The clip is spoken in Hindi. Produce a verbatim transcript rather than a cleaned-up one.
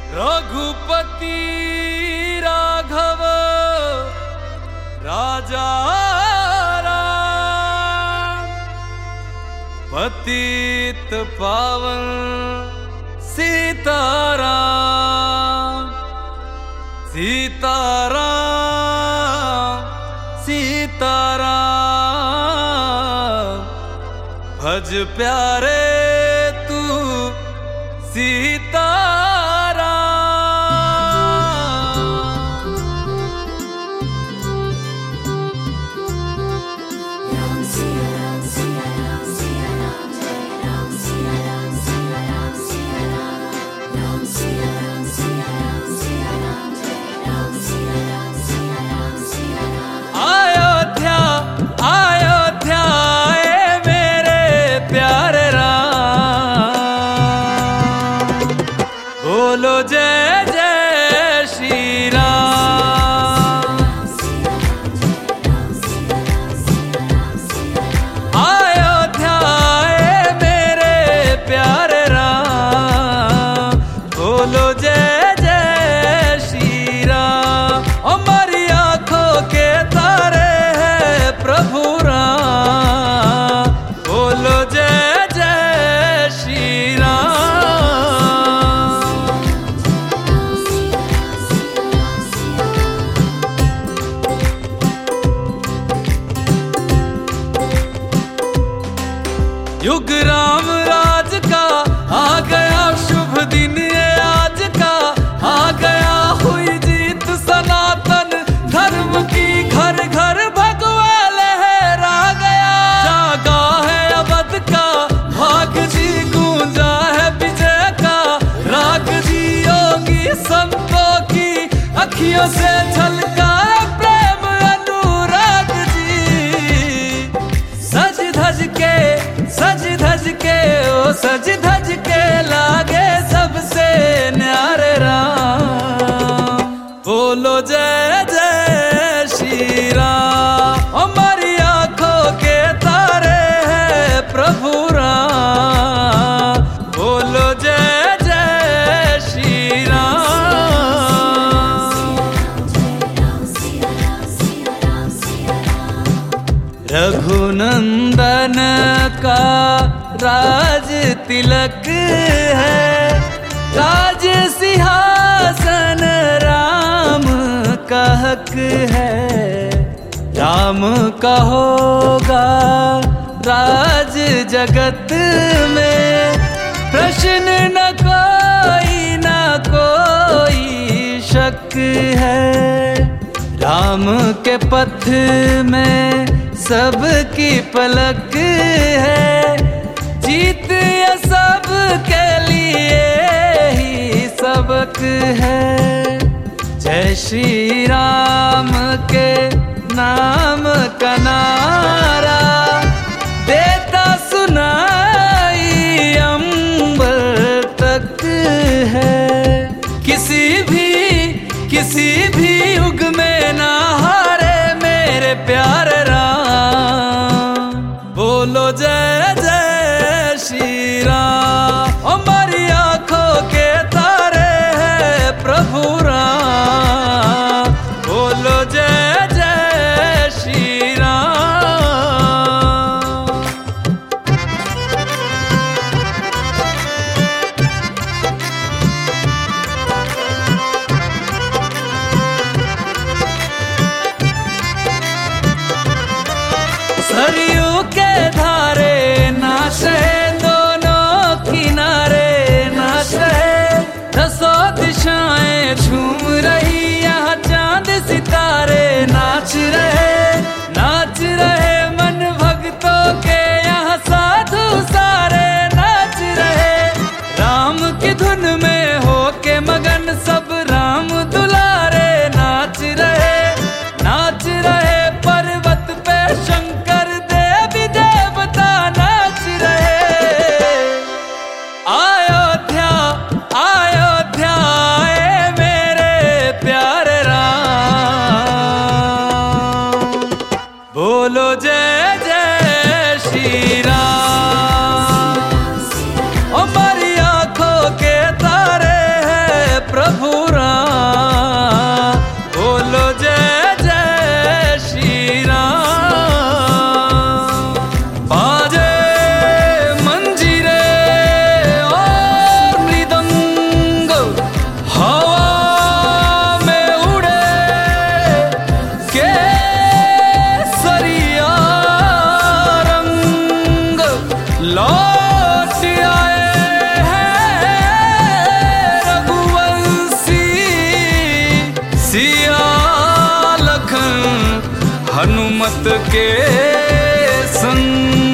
रघुपति राघव राजा राम, पतित पावन सीताराम सीताराम सीताराम। भज प्यारे तू सीताराम। अयोध्या अयोध्या ए मेरे प्यारे राम, बोलो जय जय श्री राम। अयोध्या ए मेरे प्यारे राम, बोलो जय जय श्री राम। हमारी आंखों के तारे हैं प्रभु राम, बोलो जय जय श्री राम। युग राम राज का आ गया शुभ दिन ये आज का, आ गया हुई जीत सनातन धर्म की, घर घर भगवा लहरा गया। जागा है अवध का भाग जी, गूंजा है विजय का राग जी। योगी संतों की अखियों से झलका है प्रेम अनुराग जी। सज धज के सज धज के ओ सज धज के लागे सबसे न्यारे राम, बोलो जय जय श्री राम। हमारी आंखों के तारे हैं प्रभु राम, बोलो जय जय श्री राम। रघुनंदन का राज तिलक है, राज सिंहासन राम का हक है। राम का होगा राज जगत में, प्रश्न न कोई न कोई शक है। राम के पथ में सबकी पलक है, जीत ये सब के लिए ही सबक है। जय श्री राम के नाम का नारा देता सुनाई अंबर तक है। किसी भी किसी भी युग में ना हारे मेरे प्यारे राम, बोलो जय जय श्री राम। हमारी आंखों के तारे हैं प्रभु राम, बोलो जय जय श्री राम। हनुमत के संग